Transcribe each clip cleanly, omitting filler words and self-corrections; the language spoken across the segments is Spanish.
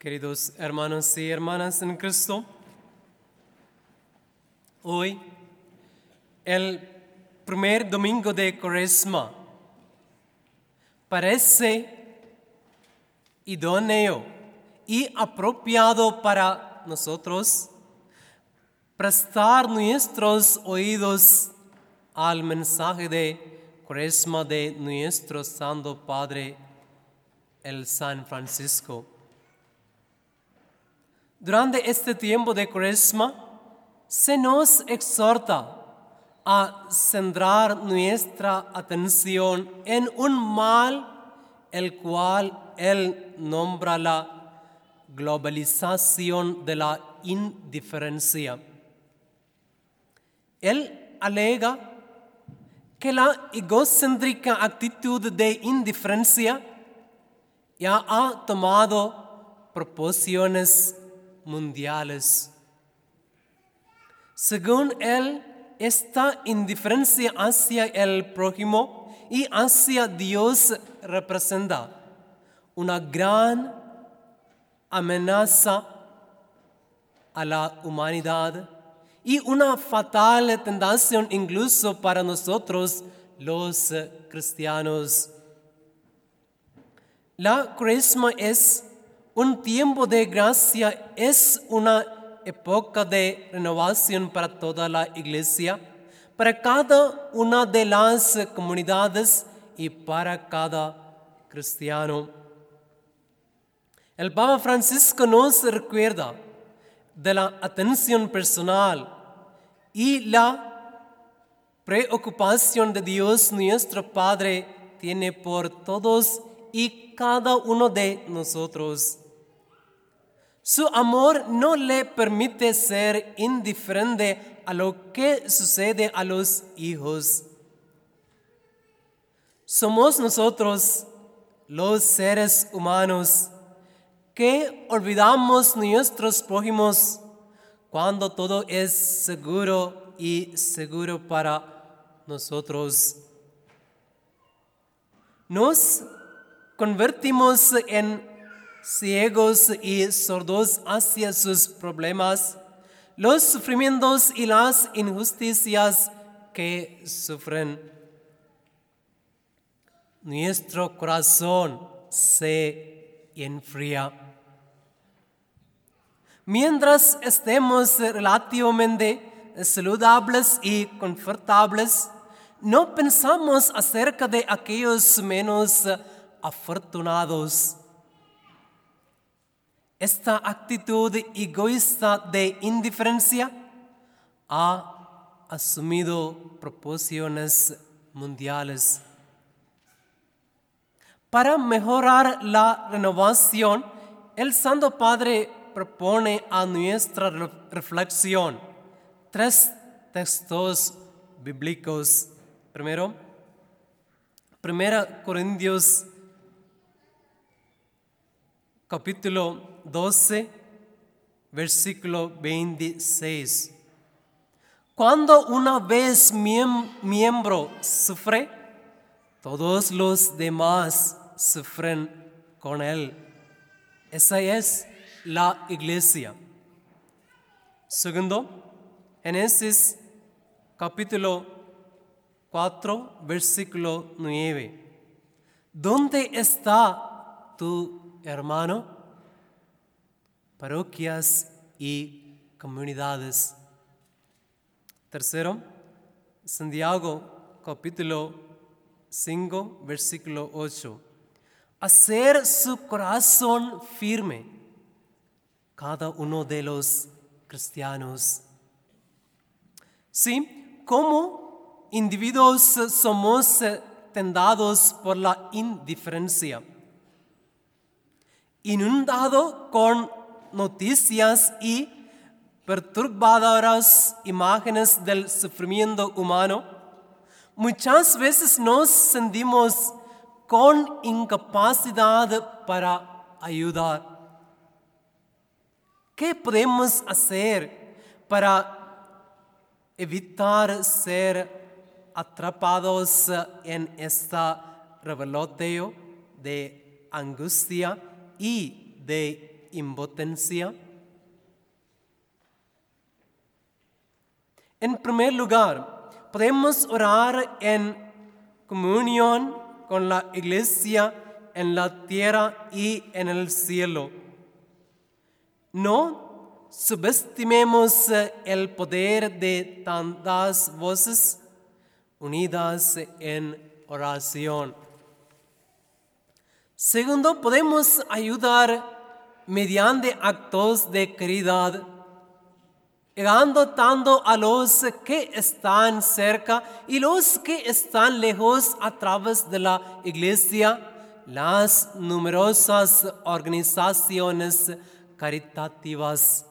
Queridos hermanos y hermanas en Cristo, hoy, el primer domingo de Cuaresma, parece idóneo y apropiado para nosotros prestar nuestros oídos al mensaje de Cuaresma de nuestro Santo Padre, el San Francisco. Durante este tiempo de Cuaresma, se nos exhorta a centrar nuestra atención en un mal, el cual él nombra la globalización de la indiferencia. Él alega que la egocéntrica actitud de indiferencia ya ha tomado proporciones mundiales. Según él, esta indiferencia hacia el prójimo y hacia Dios representa una gran amenaza a la humanidad y una fatal tentación incluso para nosotros los cristianos. La Cuaresma es un tiempo de gracia, es una época de renovación para toda la Iglesia, para cada una de las comunidades y para cada cristiano. El Papa Francisco nos recuerda de la atención personal y la preocupación de Dios nuestro Padre tiene por todos y cada uno de nosotros. Su amor no le permite ser indiferente a lo que sucede a los hijos. Somos nosotros, los seres humanos, que olvidamos nuestros prójimos cuando todo es seguro y seguro para nosotros. Nos convertimos en ciegos y sordos hacia sus problemas, los sufrimientos y las injusticias que sufren. Nuestro corazón se enfría. Mientras estemos relativamente saludables y confortables, no pensamos acerca de aquellos menos afortunados. Esta actitud egoísta de indiferencia ha asumido proporciones mundiales. Para mejorar la renovación, el Santo Padre propone a nuestra reflexión 3 textos bíblicos. Primero, 1 Corintios capítulo 12, versículo 26. Cuando una vez miembro sufre, todos los demás sufren con él. Esa es la iglesia. Segundo, Génesis capítulo 4, versículo 9. ¿Dónde está tu hermano? Parroquias y comunidades. Tercero, Santiago capítulo 5, versículo 8. Hacer su corazón firme cada uno de los cristianos. Sí, como individuos somos tentados por la indiferencia, inundado con noticias y perturbadoras imágenes del sufrimiento humano. Muchas veces nos sentimos con incapacidad para ayudar. ¿Qué podemos hacer para evitar ser atrapados en este revoloteo de angustia y de impotencia? En primer lugar, podemos orar en comunión con la iglesia en la tierra y en el cielo. No subestimemos el poder de tantas voces unidas en oración. Segundo, podemos ayudar mediante actos de caridad, llegando tanto a los que están cerca y los que están lejos a través de la iglesia, las numerosas organizaciones caritativas.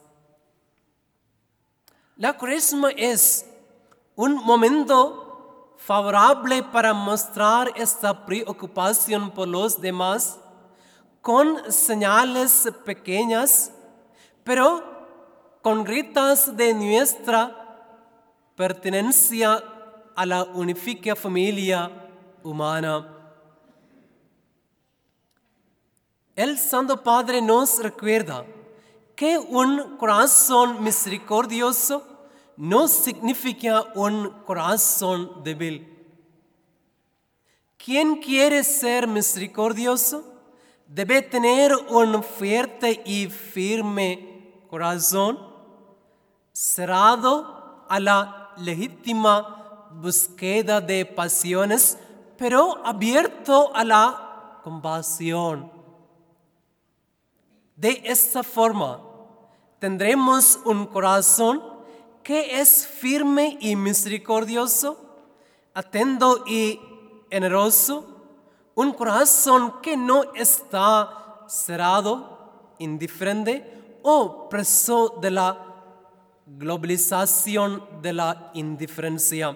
La Cuaresma es un momento favorable para mostrar esta preocupación por los demás con señales pequeñas, pero concretas de nuestra pertenencia a la única familia humana. El Santo Padre nos recuerda que un corazón misericordioso no significa un corazón débil. Quien quiere ser misericordioso debe tener un fuerte y firme corazón, cerrado a la legítima búsqueda de pasiones, pero abierto a la compasión. De esta forma, tendremos un corazón que es firme y misericordioso, atento y generoso, un corazón que no está cerrado, indiferente o preso de la globalización de la indiferencia.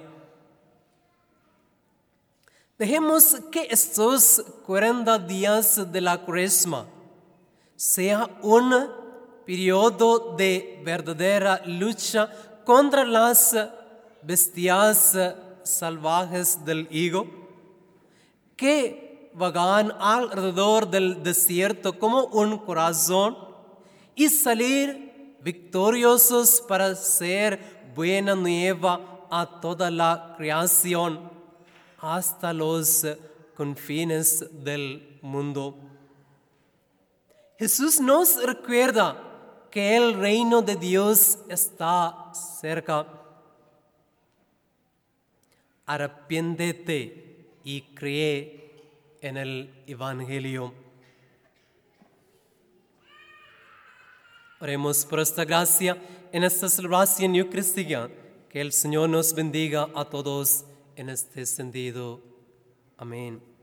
Dejemos que estos 40 días de la Cuaresma sea un periodo de verdadera lucha contra las bestias salvajes del ego que vagan alrededor del desierto como un corazón y salir victoriosos para ser buena nueva a toda la creación hasta los confines del mundo. Jesús nos recuerda que el reino de Dios está cerca. Arrepiéntete y cree en el Evangelio. Oremos por esta gracia en esta celebración eucarística. Que el Señor nos bendiga a todos en este sentido. Amén.